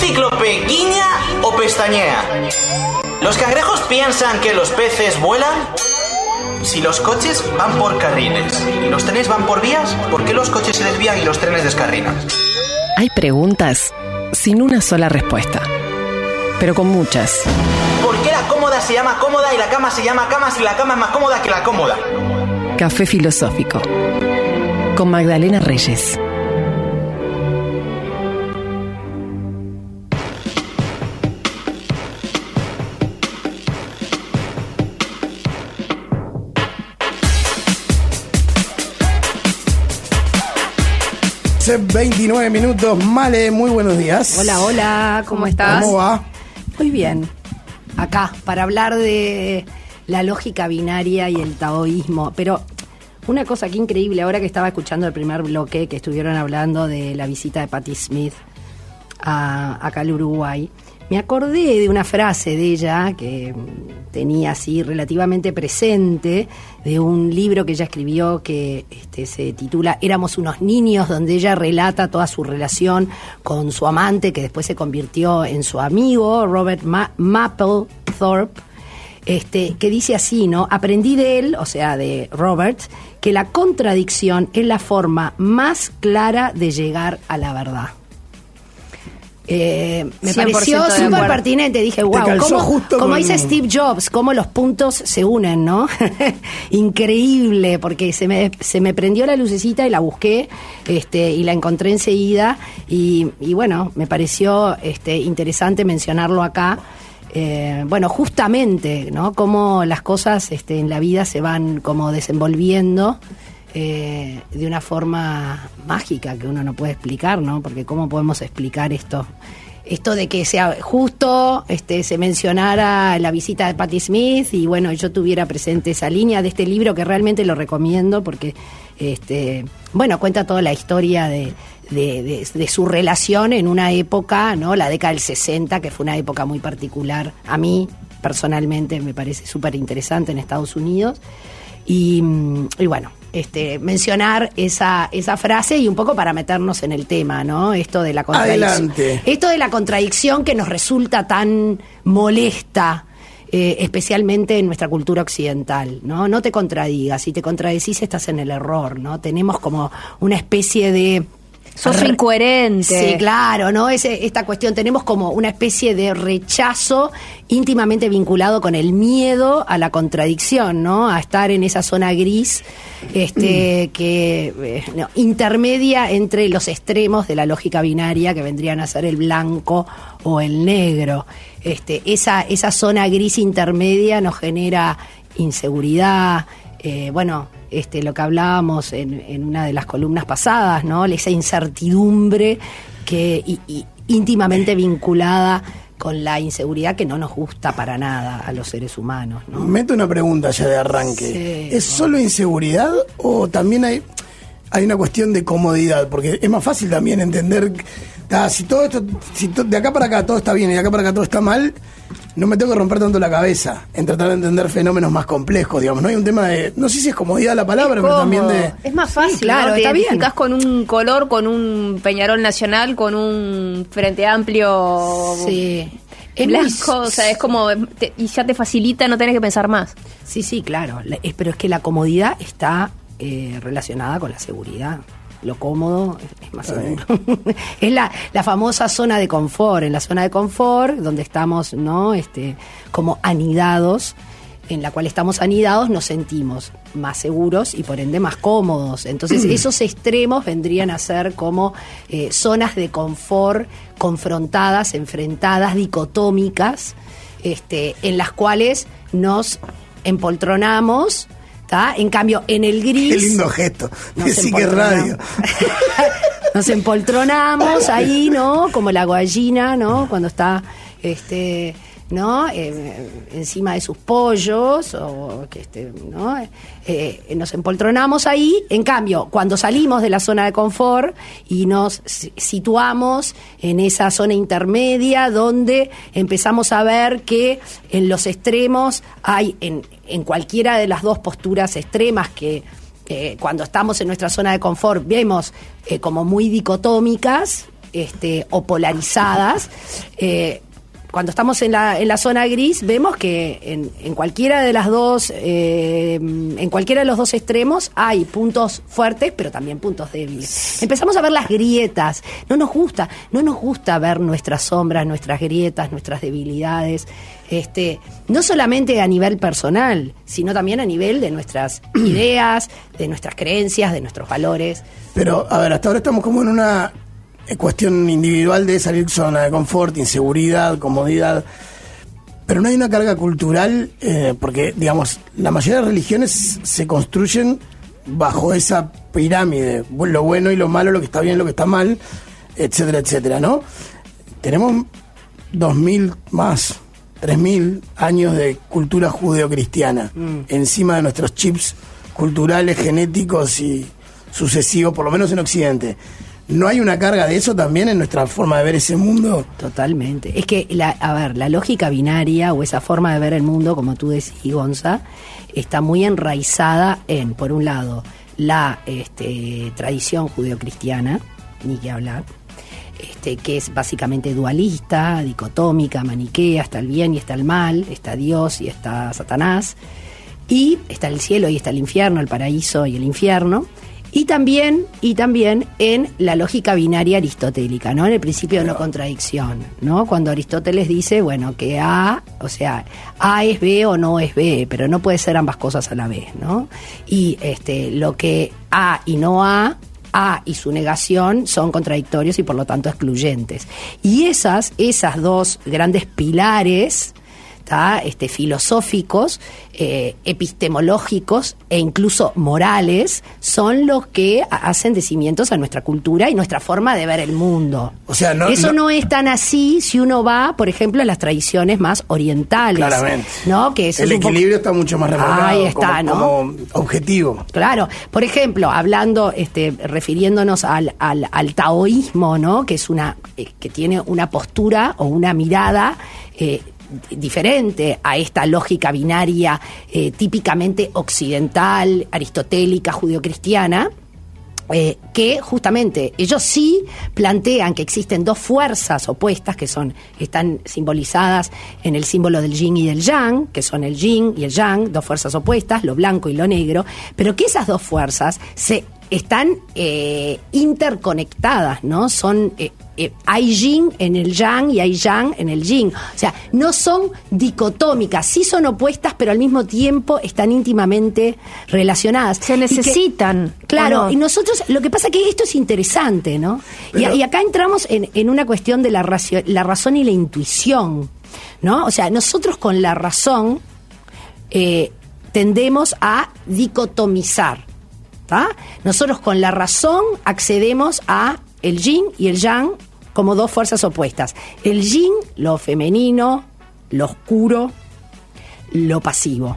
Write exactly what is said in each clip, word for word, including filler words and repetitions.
cíclope guiña o pestañea? ¿Los cangrejos piensan que los peces vuelan? Si los coches van por carriles y los trenes van por vías, ¿por qué los coches se desvían y los trenes descarrilan? Hay preguntas sin una sola respuesta, pero con muchas. ¿Por qué la cómoda se llama cómoda y la cama se llama cama si la cama es más cómoda que la cómoda? Café filosófico con Magdalena Reyes. veintinueve minutos. Male, muy buenos días. Hola, hola, ¿cómo estás? ¿Cómo va? Muy bien. Acá, para hablar de la lógica binaria y el taoísmo. Pero una cosa que increíble, ahora que estaba escuchando el primer bloque, que estuvieron hablando de la visita de Patti Smith a, acá al Uruguay, me acordé de una frase de ella que tenía así relativamente presente, de un libro que ella escribió que este, se titula Éramos unos niños, donde ella relata toda su relación con su amante, que después se convirtió en su amigo, Robert Ma- Mapplethorpe, este, que dice así, ¿no? Aprendí de él, o sea, de Robert, que la contradicción es la forma más clara de llegar a la verdad. Eh, me pareció súper pertinente. Dije, wow, como, como dice Steve Jobs, cómo los puntos se unen, ¿no? Increíble, porque se me, se me prendió la lucecita y la busqué este, y la encontré enseguida y, y bueno, me pareció este, interesante mencionarlo acá. Eh, bueno, justamente, ¿no? Cómo las cosas este, en la vida se van como desenvolviendo Eh, de una forma mágica que uno no puede explicar, ¿no? Porque ¿cómo podemos explicar esto? Esto de que sea justo este, se mencionara la visita de Patti Smith y bueno, yo tuviera presente esa línea de este libro que realmente lo recomiendo porque este, bueno, cuenta toda la historia de, de, de, de su relación en una época, ¿no? La década del sesenta, que fue una época muy particular. A mí, personalmente, me parece súper interesante en Estados Unidos. Y, y bueno, este, mencionar esa, esa frase y un poco para meternos en el tema, ¿no? Esto de la contradicción. Adelante. Esto de la contradicción que nos resulta tan molesta, eh, especialmente en nuestra cultura occidental, ¿no? No te contradigas, si te contradecís estás en el error, ¿no? Tenemos como una especie de... Sos incoherente. Sí, claro, ¿no? Es, esta cuestión, tenemos como una especie de rechazo íntimamente vinculado con el miedo a la contradicción, ¿no? A estar en esa zona gris este, mm. que eh, no, intermedia entre los extremos de la lógica binaria, que vendrían a ser el blanco o el negro. Este, esa, esa zona gris intermedia nos genera inseguridad, eh, bueno... Este, lo que hablábamos en, en una de las columnas pasadas, ¿no? Esa incertidumbre que y, y, íntimamente vinculada con la inseguridad que no nos gusta para nada a los seres humanos, ¿no? Meto una pregunta ya de arranque. Sí, ¿es solo inseguridad o también hay, hay una cuestión de comodidad? Porque es más fácil también entender, ah, si todo esto, si to, de acá para acá todo está bien y de acá para acá todo está mal, no me tengo que romper tanto la cabeza en tratar de entender fenómenos más complejos, digamos. No hay un tema de, no sé si es comodidad la palabra, pero también de... Es más fácil, sí, claro, ¿no? Te identificás con un color, con un Peñarol Nacional, con un Frente Amplio sí. blanco, muy... o sea, es como, te, y ya te facilita, no tenés que pensar más. Sí, sí, claro, pero es que la comodidad está eh, relacionada con la seguridad. Lo cómodo es más seguro. Es la, la famosa zona de confort. En la zona de confort, donde estamos, ¿no? Este, como anidados, en la cual estamos anidados, nos sentimos más seguros y por ende más cómodos. Entonces, esos extremos vendrían a ser como eh, zonas de confort confrontadas, enfrentadas, dicotómicas, este, en las cuales nos empoltronamos. ¿Tá? En cambio, en el gris... Qué lindo gesto. Sí, que radio. Nos empoltronamos ahí, ¿no? Como la gallina, ¿no? Cuando está, este, ¿no? Eh, encima de sus pollos, o que este, ¿no? Eh, nos empoltronamos ahí. En cambio, cuando salimos de la zona de confort y nos situamos en esa zona intermedia donde empezamos a ver que en los extremos hay, en, en cualquiera de las dos posturas extremas que eh, cuando estamos en nuestra zona de confort vemos eh, como muy dicotómicas, este, o polarizadas. Eh, Cuando estamos en la, en la zona gris, vemos que en, en cualquiera de las dos, eh, en cualquiera de los dos extremos hay puntos fuertes, pero también puntos débiles. Empezamos a ver las grietas. No nos gusta, no nos gusta ver nuestras sombras, nuestras grietas, nuestras debilidades. Este, no solamente a nivel personal, sino también a nivel de nuestras ideas, de nuestras creencias, de nuestros valores. Pero, a ver, hasta ahora estamos como en una cuestión individual de salir zona de confort, inseguridad, comodidad, pero no hay una carga cultural, eh, porque, digamos, la mayoría de religiones se construyen bajo esa pirámide, lo bueno y lo malo, lo que está bien, lo que está mal, etcétera, etcétera, ¿no? Tenemos dos mil más, tres mil años de cultura judeocristiana mm. encima de nuestros chips culturales, genéticos y sucesivos, por lo menos en Occidente. ¿No hay una carga de eso también en nuestra forma de ver ese mundo? Totalmente. Es que, la, a ver, la lógica binaria o esa forma de ver el mundo, como tú decís, Gonza, está muy enraizada en, por un lado, la este, tradición judeocristiana, ni que hablar, este, que es básicamente dualista, dicotómica, maniquea, está el bien y está el mal, está Dios y está Satanás, y está el cielo y está el infierno, el paraíso y el infierno. Y también, y también en la lógica binaria aristotélica, ¿no? En el principio de no contradicción, ¿no? Cuando Aristóteles dice, bueno, que A, o sea, A es B o no es B, pero no puede ser ambas cosas a la vez, ¿no? Y este, lo que A y no A, A y su negación son contradictorios y por lo tanto excluyentes. Y esas, esas dos grandes pilares, Este, filosóficos, eh, epistemológicos e incluso morales, son los que hacen de cimientos a nuestra cultura y nuestra forma de ver el mundo. O sea, no, Eso no, no es tan así si uno va, por ejemplo, a las tradiciones más orientales. Claramente. ¿No? Que eso el es un equilibrio poco... está mucho más remarcado. Ahí está, como, ¿no? como objetivo. Claro. Por ejemplo, hablando, este, refiriéndonos al, al, al taoísmo, ¿no? Que es una, eh, que tiene una postura o una mirada eh, diferente a esta lógica binaria eh, típicamente occidental, aristotélica, judeocristiana, eh, que justamente ellos sí plantean que existen dos fuerzas opuestas que son están simbolizadas en el símbolo del yin y del yang, que son el yin y el yang, dos fuerzas opuestas, lo blanco y lo negro, pero que esas dos fuerzas se están eh, interconectadas, ¿no? Son eh, eh, hay yin en el yang y hay yang en el yin. O sea, no son dicotómicas, sí son opuestas, pero al mismo tiempo están íntimamente relacionadas. Se necesitan. Y que, claro, no? y nosotros, lo que pasa es que esto es interesante, ¿no? Pero, y, y acá entramos en, en una cuestión de la, racio, la razón y la intuición, ¿no? O sea, nosotros con la razón eh, tendemos a dicotomizar. ¿Ah? Nosotros con la razón accedemos a el yin y el yang como dos fuerzas opuestas. El yin, lo femenino, lo oscuro, lo pasivo,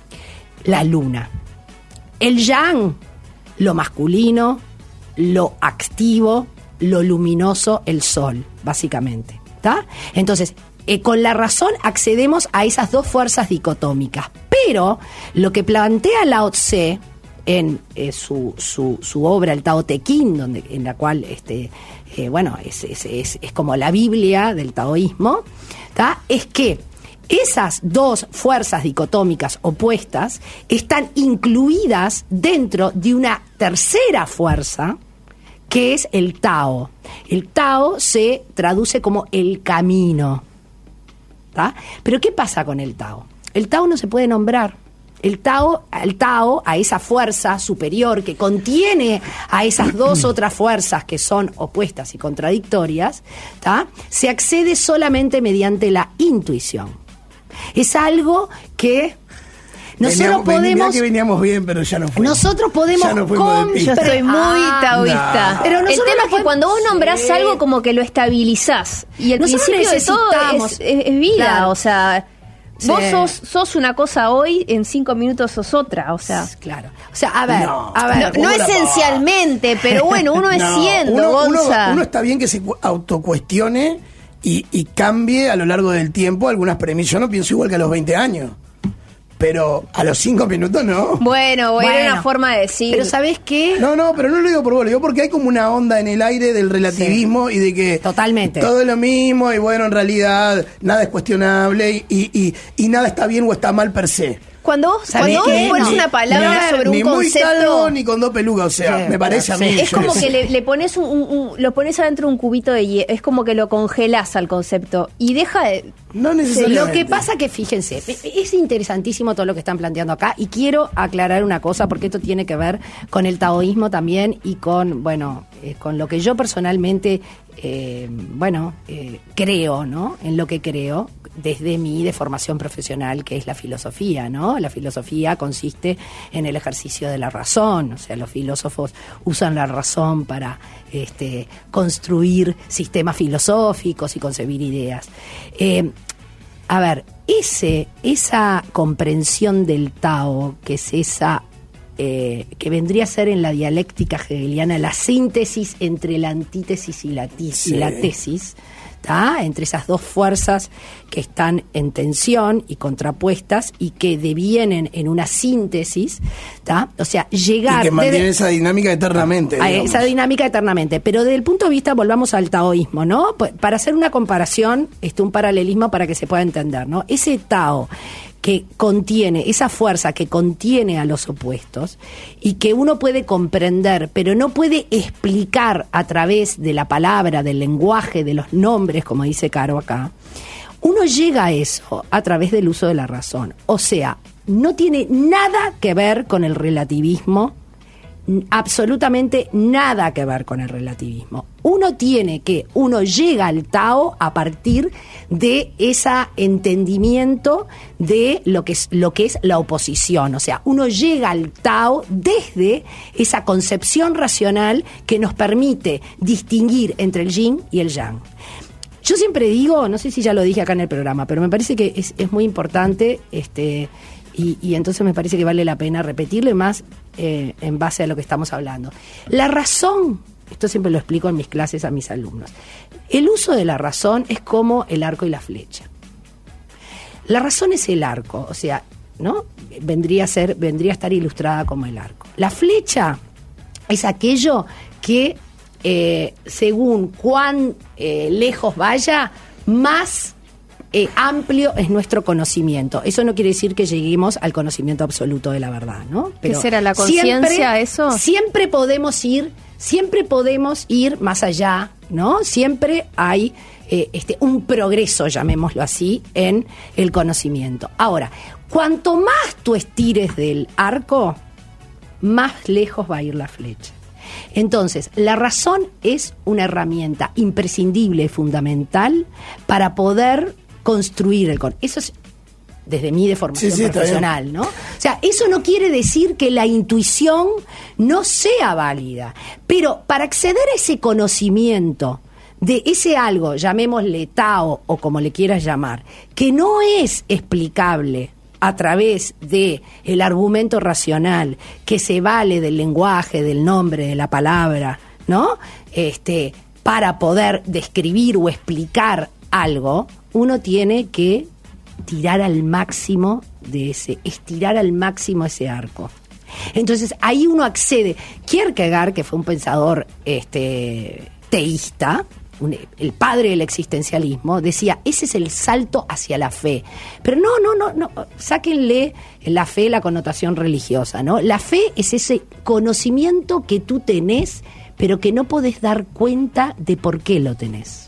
la luna. El yang, lo masculino, lo activo, lo luminoso, el sol, básicamente. ¿Tá? Entonces, eh, con la razón accedemos a esas dos fuerzas dicotómicas. Pero lo que plantea Lao Tse en eh, su, su, su obra, el Tao Te Ching, donde, en la cual este, eh, bueno, es, es, es, es como la Biblia del taoísmo, ¿tá? Es que esas dos fuerzas dicotómicas opuestas están incluidas dentro de una tercera fuerza, que es el Tao. El Tao se traduce como el camino, ¿tá? Pero ¿qué pasa con el Tao? El Tao no se puede nombrar. El Tao, el Tao, a esa fuerza superior que contiene a esas dos otras fuerzas que son opuestas y contradictorias, ¿tá? Se accede solamente mediante la intuición. Es algo que nosotros veníamos, podemos... que veníamos bien, pero ya no fue. Nosotros podemos... No con... Yo estoy muy ah, taoísta. No. Pero el tema es que podemos... cuando vos nombrás sí. algo como que lo estabilizás. Y el nosotros principio de todo es, es, es vida, claro. o sea... Sí. Vos sos, sos una cosa hoy, en cinco minutos sos otra, o sea... Claro. O sea, a ver, no, a ver... No, no esencialmente, pero bueno, uno es no, siendo, uno, Gonza. Uno, uno está bien que se autocuestione y, y cambie a lo largo del tiempo algunas premisas. Yo no pienso igual que a los veinte años. pero a los cinco minutos no. Bueno, bueno, era una forma de decir. Pero ¿sabés qué? No, no, pero no lo digo por vos, lo digo porque hay como una onda en el aire del relativismo sí. y de que totalmente todo es lo mismo y bueno, en realidad nada es cuestionable y, y, y, y nada está bien o está mal per se. Cuando vos, cuando vos pones una palabra ni, sobre un ni concepto... Ni muy calvo ni con dos pelucas, o sea, sí, me parece sí. a mí. Es como que le, le pones un, un, un, lo pones adentro de un cubito de hielo, es como que lo congelas al concepto y deja de... No necesariamente. Lo que pasa que, fíjense, es interesantísimo todo lo que están planteando acá y quiero aclarar una cosa porque esto tiene que ver con el taoísmo también y con, bueno, eh, con lo que yo personalmente, eh, bueno, eh, creo, ¿no? En lo que creo desde mi de formación profesional, que es la filosofía, ¿no? La filosofía consiste en el ejercicio de la razón, o sea, los filósofos usan la razón para este, construir sistemas filosóficos y concebir ideas. Eh, a ver, ese, esa comprensión del Tao, que es esa, eh, que vendría a ser en la dialéctica hegeliana, la síntesis entre la antítesis y la, tis, sí. y la tesis, ¿tá? Entre esas dos fuerzas que están en tensión y contrapuestas y que devienen en una síntesis, ¿tá? O sea, llegar... Y que mantiene esa dinámica eternamente. A esa dinámica eternamente. Pero desde el punto de vista, volvamos al taoísmo, ¿no? Para hacer una comparación, este, un paralelismo para que se pueda entender, ¿no? Ese Tao que contiene, esa fuerza que contiene a los opuestos y que uno puede comprender, pero no puede explicar a través de la palabra, del lenguaje, de los nombres, como dice Caro acá, uno llega a eso a través del uso de la razón. O sea, no tiene nada que ver con el relativismo, absolutamente nada que ver con el relativismo. Uno tiene que, uno llega al Tao a partir de ese entendimiento de lo que es, lo que es la oposición. O sea, uno llega al Tao desde esa concepción racional que nos permite distinguir entre el yin y el yang. Yo siempre digo, no sé si ya lo dije acá en el programa, pero me parece que es, es muy importante, este, y, y entonces me parece que vale la pena repetirlo y más eh, en base a lo que estamos hablando. La razón, esto siempre lo explico en mis clases a mis alumnos, el uso de la razón es como el arco y la flecha. La razón es el arco, o sea, ¿no? Vendría a ser, vendría a estar ilustrada como el arco. La flecha es aquello que Eh, según cuán eh, lejos vaya, más eh, amplio es nuestro conocimiento. Eso no quiere decir que lleguemos al conocimiento absoluto de la verdad, ¿no? Pero ¿qué será la conciencia eso? Siempre podemos ir, siempre podemos ir más allá, ¿no? Siempre hay eh, este, un progreso, llamémoslo así, en el conocimiento. Ahora, cuanto más tú estires del arco, más lejos va a ir la flecha. Entonces, la razón es una herramienta imprescindible, fundamental, para poder construir el con. Eso es desde mi de formación sí, sí, profesional, ¿no? O sea, eso no quiere decir que la intuición no sea válida, pero para acceder a ese conocimiento de ese algo, llamémosle Tao o como le quieras llamar, que no es explicable a través de el argumento racional que se vale del lenguaje, del nombre, de la palabra, ¿no? Este, para poder describir o explicar algo, uno tiene que tirar al máximo de ese, estirar al máximo ese arco. Entonces ahí uno accede. Kierkegaard, que fue un pensador este, teísta, Un, el padre del existencialismo, decía, ese es el salto hacia la fe. Pero no, no, no, no, sáquenle la fe la connotación religiosa, ¿no? La fe es ese conocimiento que tú tenés, pero que no podés dar cuenta de por qué lo tenés.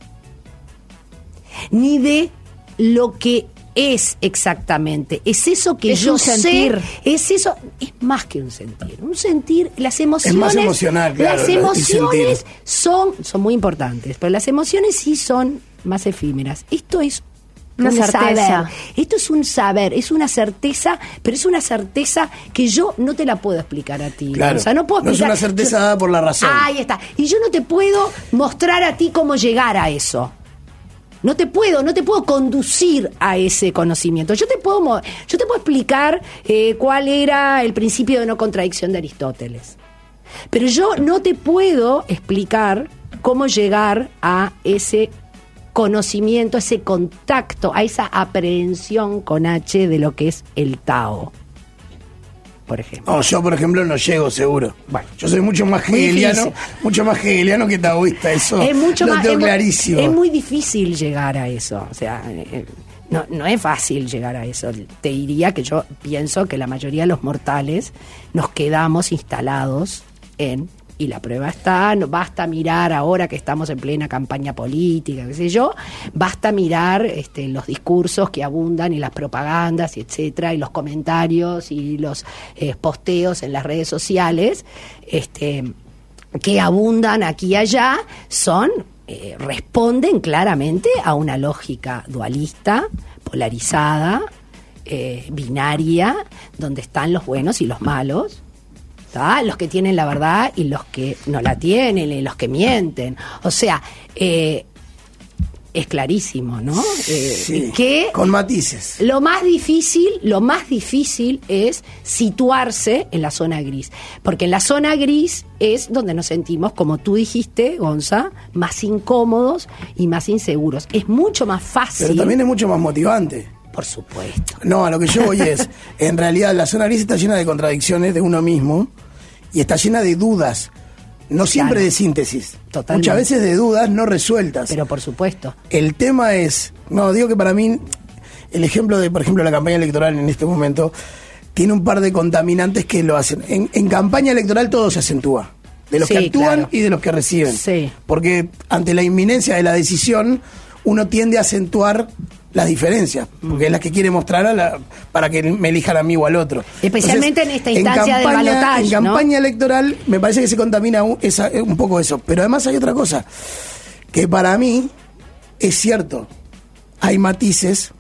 Ni de lo que es exactamente. Es eso que es yo un sentir. sé, es eso, es más que un sentir. Un sentir, las emociones. Es más emocional, claro. Las emociones son, son muy importantes, pero las emociones sí son más efímeras. Esto es una un certeza. Saber. Esto es un saber, es una certeza, pero es una certeza que yo no te la puedo explicar a ti. Claro. O sea, no puedo explicar. No es una certeza yo, dada por la razón. Ahí está. Y yo no te puedo mostrar a ti cómo llegar a eso. No te puedo, no te puedo conducir a ese conocimiento. Yo te puedo, yo te puedo explicar eh, cuál era el principio de no contradicción de Aristóteles. Pero yo no te puedo explicar cómo llegar a ese conocimiento, ese contacto, a esa aprehensión con H de lo que es el Tao, por ejemplo. No, yo por ejemplo no llego seguro. Bueno, yo soy mucho más hegeliano, mucho más hegeliano que taoísta, eso es mucho lo más, tengo es, clarísimo. Es muy difícil llegar a eso, o sea, eh, no, no es fácil llegar a eso. Te diría que yo pienso que la mayoría de los mortales nos quedamos instalados en... Y la prueba está, no basta mirar ahora que estamos en plena campaña política, qué sé yo, basta mirar este, los discursos que abundan y las propagandas, y etcétera, y los comentarios y los eh, posteos en las redes sociales, este, que abundan aquí y allá, son, eh, responden claramente a una lógica dualista, polarizada, eh, binaria, donde están los buenos y los malos. ¿Tá? Los que tienen la verdad y los que no la tienen, y los que mienten. O sea, eh, es clarísimo, ¿no? Eh, sí, que con matices. Lo más difícil, lo más difícil es situarse en la zona gris. Porque en la zona gris es donde nos sentimos, como tú dijiste, Gonza, más incómodos y más inseguros. Es mucho más fácil. Pero también es mucho más motivante. Por supuesto. No, a lo que yo voy es, en realidad la zona gris está llena de contradicciones de uno mismo y está llena de dudas, no siempre claro. de síntesis. Totalmente. Muchas veces de dudas no resueltas. Pero por supuesto. El tema es, no, digo que para mí, el ejemplo de, por ejemplo, la campaña electoral en este momento, tiene un par de contaminantes que lo hacen. En, en campaña electoral todo se acentúa. De los sí, que actúan claro. y de los que reciben. Sí. Porque ante la inminencia de la decisión, uno tiende a acentuar las diferencias, porque es la que quiere mostrar a la, para que me elijan a mí o al otro. Especialmente Entonces, en esta instancia en campaña, del balotaje, En campaña ¿no? electoral me parece que se contamina un, esa, un poco eso. Pero además hay otra cosa, que para mí es cierto, hay matices,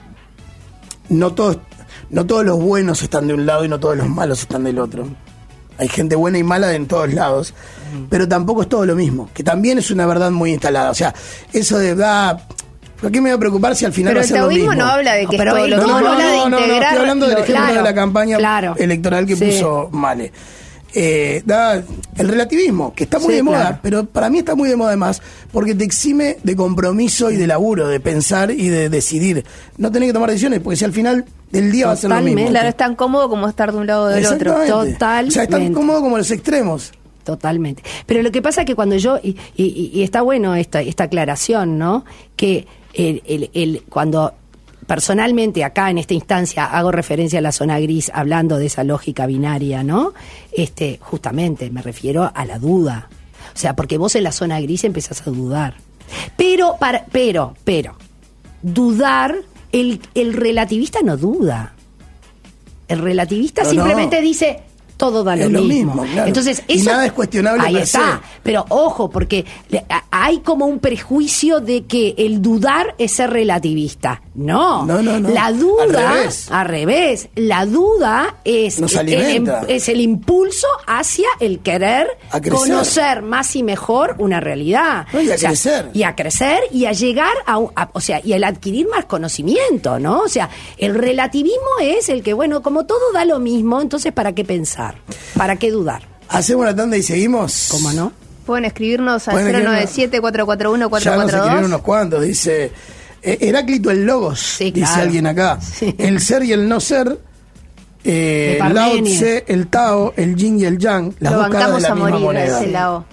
no todos, no todos los buenos están de un lado y no todos los malos están del otro. Hay gente buena y mala en todos lados, mm. pero tampoco es todo lo mismo, que también es una verdad muy instalada. O sea, eso de... Ah, ¿por qué me voy a preocupar si al final pero va a ser lo mismo? Pero el taoísmo no habla de que no, es todo lo no, mismo, no, habla no, de no, integrar... No, estoy hablando del ejemplo claro, de la campaña claro, electoral que sí. puso Male. Eh, da el relativismo, que está muy sí, de moda, claro. pero para mí está muy de moda además, porque te exime de compromiso y de laburo, de pensar y de decidir. No tenés que tomar decisiones, porque si al final del día Totalmente. va a ser lo mismo. Claro, es tan cómodo como estar de un lado o del otro. Totalmente. O sea, es tan cómodo como los extremos. Totalmente. Pero lo que pasa es que cuando yo, y, y, y está bueno esta, esta aclaración, ¿no? Que el, el, el, cuando personalmente acá en esta instancia hago referencia a la zona gris hablando de esa lógica binaria, ¿no? Este, justamente me refiero a la duda. O sea, porque vos en la zona gris empezás a dudar. Pero, para, pero, pero, dudar, el, el relativista no duda. El relativista no, simplemente no. dice... todo da lo, lo mismo. mismo claro. Entonces, eso, y nada es cuestionable. Ahí está. Se. Pero ojo, porque hay como un prejuicio de que el dudar es ser relativista. No, no, no, no. La duda, al revés. al revés, la duda es, Nos el, el, es el impulso hacia el querer conocer más y mejor una realidad. No, y a o sea, crecer. Y a crecer y a llegar a, a, o sea, y al adquirir más conocimiento, ¿no? O sea, el relativismo es el que, bueno, como todo da lo mismo, entonces ¿para qué pensar? ¿Para qué dudar? Hacemos la tanda y seguimos. ¿Cómo no? Pueden escribirnos al cero nueve siete, cuatro cuatro uno, cuatro cuatro dos. Ya nos escribieron unos cuantos. Dice eh, Heráclito el Logos, sí, dice claro. alguien acá. Sí. El ser y el no ser, eh, Lao Tse, el Tao, el Yin y el Yang, las Lo dos caras de la a misma morir, moneda. Ese Lao.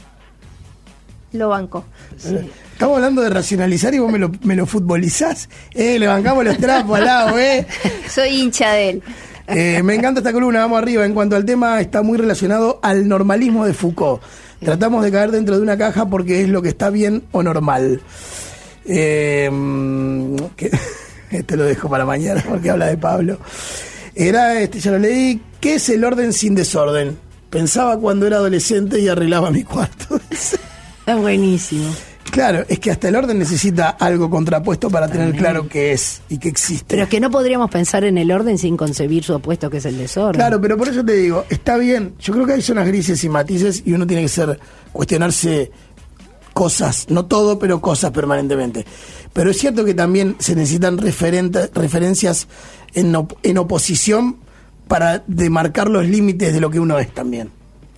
Lo banco. Sí. Estamos hablando de racionalizar y vos me lo, me lo futbolizás. Eh, le bancamos los trapos al lado, eh. Soy hincha de él. Eh, me encanta esta columna, vamos arriba. En cuanto al tema, está muy relacionado al normalismo de Foucault. Tratamos de caer dentro de una caja porque es lo que está bien o normal. Eh, que, este lo dejo para mañana porque habla de Pablo. Era, este ya lo leí. ¿Qué es el orden sin desorden? Pensaba cuando era adolescente y arreglaba mi cuarto. Es buenísimo. Claro, es que hasta el orden necesita algo contrapuesto para tener claro qué es y qué existe. Pero es que no podríamos pensar en el orden sin concebir su opuesto, que es el desorden. Claro, pero por eso te digo, está bien. Yo creo que hay zonas grises y matices y uno tiene que ser cuestionarse cosas, no todo, pero cosas permanentemente. Pero es cierto que también se necesitan referente, referencias en, op, en oposición para demarcar los límites de lo que uno es también.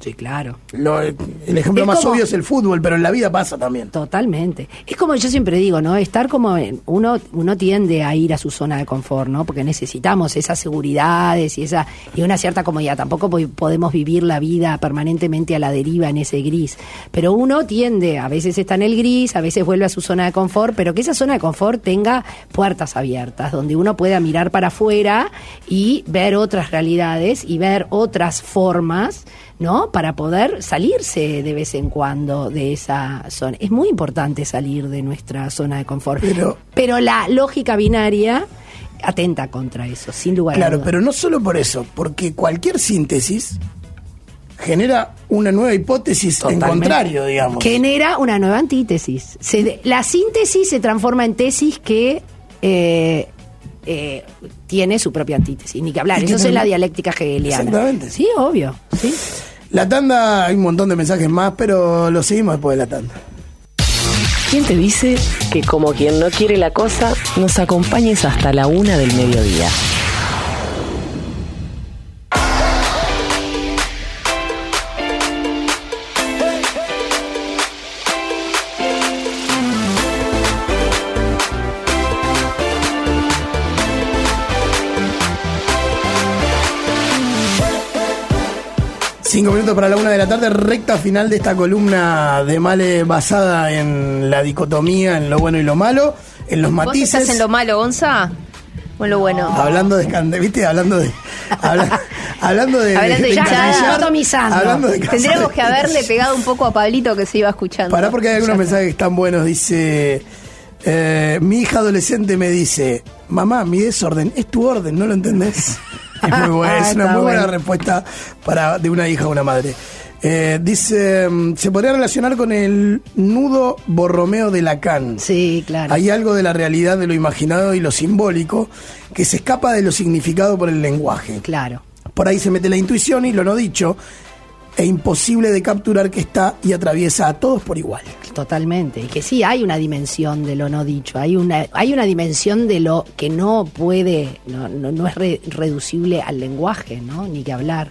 Sí, claro. Lo, el ejemplo es más como, obvio es el fútbol, pero en la vida pasa también. Totalmente. Es como yo siempre digo, ¿no? Estar como en, uno uno tiende a ir a su zona de confort, ¿no? Porque necesitamos esas seguridades y esa y una cierta comodidad. Tampoco podemos vivir la vida permanentemente a la deriva en ese gris. Pero uno tiende, a veces está en el gris, a veces vuelve a su zona de confort, pero que esa zona de confort tenga puertas abiertas, donde uno pueda mirar para afuera y ver otras realidades y ver otras formas, ¿no? Para poder salirse de vez en cuando de esa zona. Es muy importante salir de nuestra zona de confort. Pero, pero la lógica binaria atenta contra eso, sin lugar claro, a dudas. Pero no solo por eso, porque cualquier síntesis genera una nueva hipótesis Totalmente. En contrario, digamos. Genera una nueva antítesis. Se, la síntesis se transforma en tesis que... Eh, Eh, tiene su propia antítesis, ni que hablar. Eso es la dialéctica hegeliana. Exactamente. Sí, obvio. ¿Sí? La tanda, hay un montón de mensajes más, pero lo seguimos después de la tanda. ¿Quién te dice que como quien no quiere la cosa, nos acompañes hasta la una del mediodía? Cinco minutos para la una de la tarde, recta final de esta columna de Male basada en la dicotomía, en lo bueno y lo malo, en los matices. ¿Vos estás en lo malo, Gonza? O en lo bueno. Hablando de Scande, ¿viste? Hablando de. Habla, hablando de. Hablando de, de, de hablando de Tendríamos que haberle pegado un poco a Pablito que se iba escuchando. Pará, porque hay algunos mensajes que están buenos. Dice. Eh, mi hija adolescente me dice: mamá, mi desorden es tu orden, ¿no lo entendés? Es, muy buena, es una muy buena respuesta para de una hija a una madre. Eh, dice, se podría relacionar con el nudo Borromeo de Lacan. Sí, claro. Hay algo de la realidad, de lo imaginado y lo simbólico que se escapa de lo significado por el lenguaje. Claro. Por ahí se mete la intuición y lo no dicho, e imposible de capturar que está y atraviesa a todos por igual. Totalmente. Y que sí, hay una dimensión de lo no dicho, hay una hay una dimensión de lo que no puede, no, no, no es re, reducible al lenguaje, ¿no? Ni que hablar.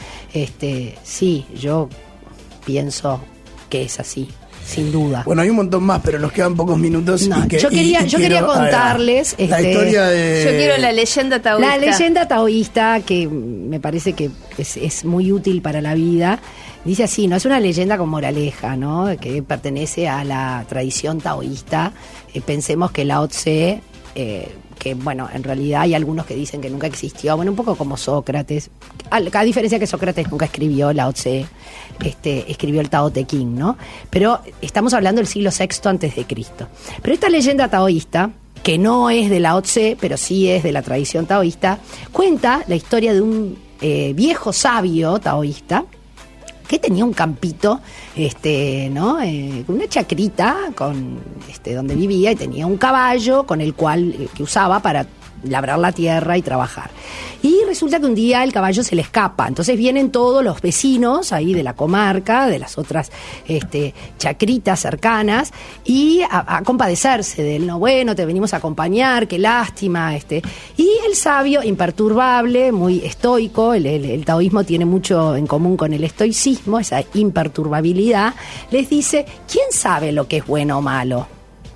Este, sí, yo pienso que es así, sin duda. Bueno, hay un montón más, pero nos quedan pocos minutos. No, y que, yo quería, y, y yo quiero, quería contarles ver, la este, historia de... Yo quiero la leyenda taoísta. La leyenda taoísta, que me parece que es, es muy útil para la vida. Dice así, no es una leyenda con moraleja, ¿no? Que pertenece a la tradición taoísta. Eh, pensemos que Lao Tse, eh, que bueno, en realidad hay algunos que dicen que nunca existió, bueno, un poco como Sócrates, a, a diferencia que Sócrates nunca escribió, Lao Tse este, escribió el Tao Te Ching, ¿no? Pero estamos hablando del siglo sexto antes de Cristo. Pero esta leyenda taoísta, que no es de Lao Tse, pero sí es de la tradición taoísta, cuenta la historia de un eh, viejo sabio taoísta que tenía un campito, este, ¿no? Eh, una chacrita con, este, donde vivía, y tenía un caballo con el cual eh, que usaba para labrar la tierra y trabajar. Y resulta que un día el caballo se le escapa, entonces vienen todos los vecinos ahí de la comarca, de las otras este, chacritas cercanas, y a, a compadecerse de él, no, bueno, te venimos a acompañar, qué lástima, este. Y el sabio, imperturbable, muy estoico, el, el, el taoísmo tiene mucho en común con el estoicismo, esa imperturbabilidad, les dice, ¿quién sabe lo que es bueno o malo?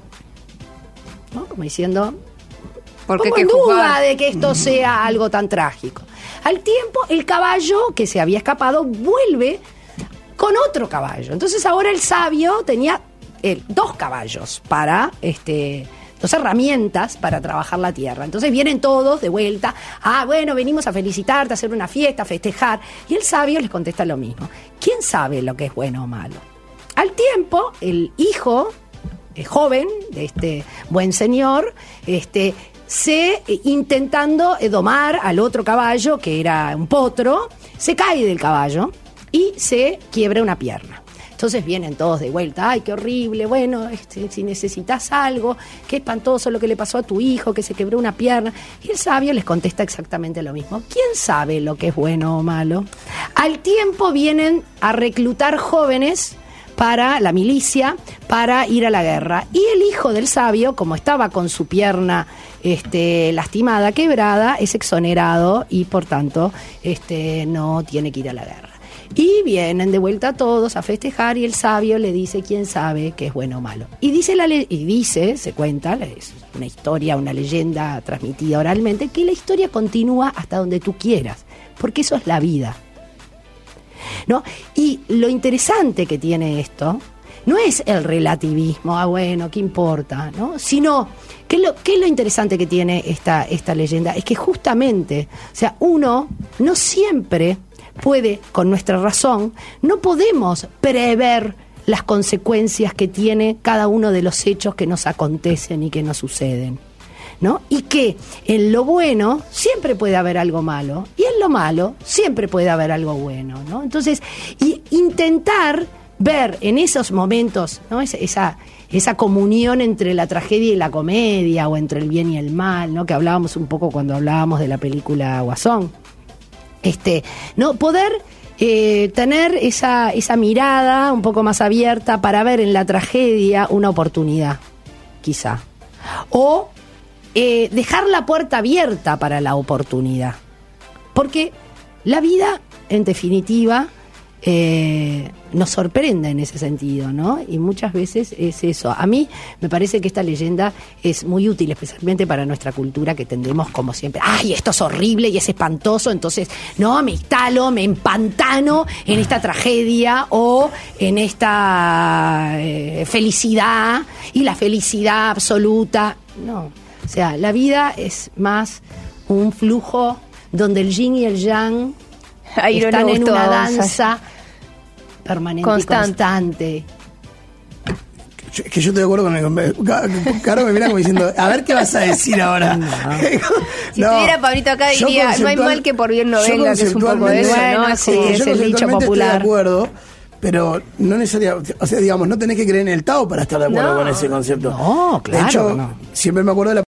¿No? Como diciendo... Porque Pongo en duda de que esto sea algo tan trágico. Al tiempo, el caballo que se había escapado vuelve con otro caballo. Entonces ahora el sabio tenía eh, dos caballos para, este, dos herramientas para trabajar la tierra. Entonces vienen todos de vuelta. Ah, bueno, venimos a felicitarte, a hacer una fiesta, a festejar. Y el sabio les contesta lo mismo. ¿Quién sabe lo que es bueno o malo? Al tiempo, el hijo eh, joven de este buen señor, este... se, eh, intentando eh, domar al otro caballo, que era un potro, se cae del caballo y se quiebra una pierna. Entonces vienen todos de vuelta, ay, qué horrible, bueno, este, si necesitas algo, qué espantoso lo que le pasó a tu hijo, que se quebró una pierna. Y el sabio les contesta exactamente lo mismo. ¿Quién sabe lo que es bueno o malo? Al tiempo vienen a reclutar jóvenes para la milicia, para ir a la guerra. Y el hijo del sabio, como estaba con su pierna este, lastimada, quebrada, es exonerado y por tanto este, no tiene que ir a la guerra. Y vienen de vuelta todos a festejar y el sabio le dice quién sabe qué es bueno o malo. Y dice, la le- y dice, se cuenta, es una historia, una leyenda transmitida oralmente, que la historia continúa hasta donde tú quieras, porque eso es la vida, ¿no? Y lo interesante que tiene esto no es el relativismo, ah bueno, ¿qué importa?, ¿no? Sino, ¿qué es lo, qué es lo interesante que tiene esta, esta leyenda? Es que justamente, o sea, uno no siempre puede, con nuestra razón, no podemos prever las consecuencias que tiene cada uno de los hechos que nos acontecen y que nos suceden, ¿no? Y que en lo bueno siempre puede haber algo malo y en lo malo siempre puede haber algo bueno, ¿no? Entonces, y intentar ver en esos momentos, ¿no? Esa, esa, esa comunión entre la tragedia y la comedia, o entre el bien y el mal, ¿no? Que hablábamos un poco cuando hablábamos de la película Guasón. Este, no poder eh, tener esa, esa mirada un poco más abierta para ver en la tragedia una oportunidad, quizá. O eh, dejar la puerta abierta para la oportunidad. Porque la vida, en definitiva, eh, nos sorprende en ese sentido, ¿no? Y muchas veces es eso. A mí me parece que esta leyenda es muy útil, especialmente para nuestra cultura, que tendemos como siempre, ¡ay, esto es horrible y es espantoso! Entonces, no, me instalo, me empantano en esta tragedia o en esta eh, felicidad, y la felicidad absoluta. No, o sea, la vida es más un flujo donde el yin y el yang Ay, están no en una danza permanente constante. y constante. Es que yo estoy de acuerdo con el... Caro me mira como diciendo, a ver qué vas a decir ahora. No. Si no, estuviera Pablito acá diría, no hay mal que por bien no venga, que es un poco eso, bueno, ¿no? Sí, es el dicho popular. Estoy de acuerdo, pero no necesariamente, o sea, digamos, no tenés que creer en el Tao para estar de acuerdo no. con ese concepto. No, claro. De hecho, no. siempre me acuerdo de la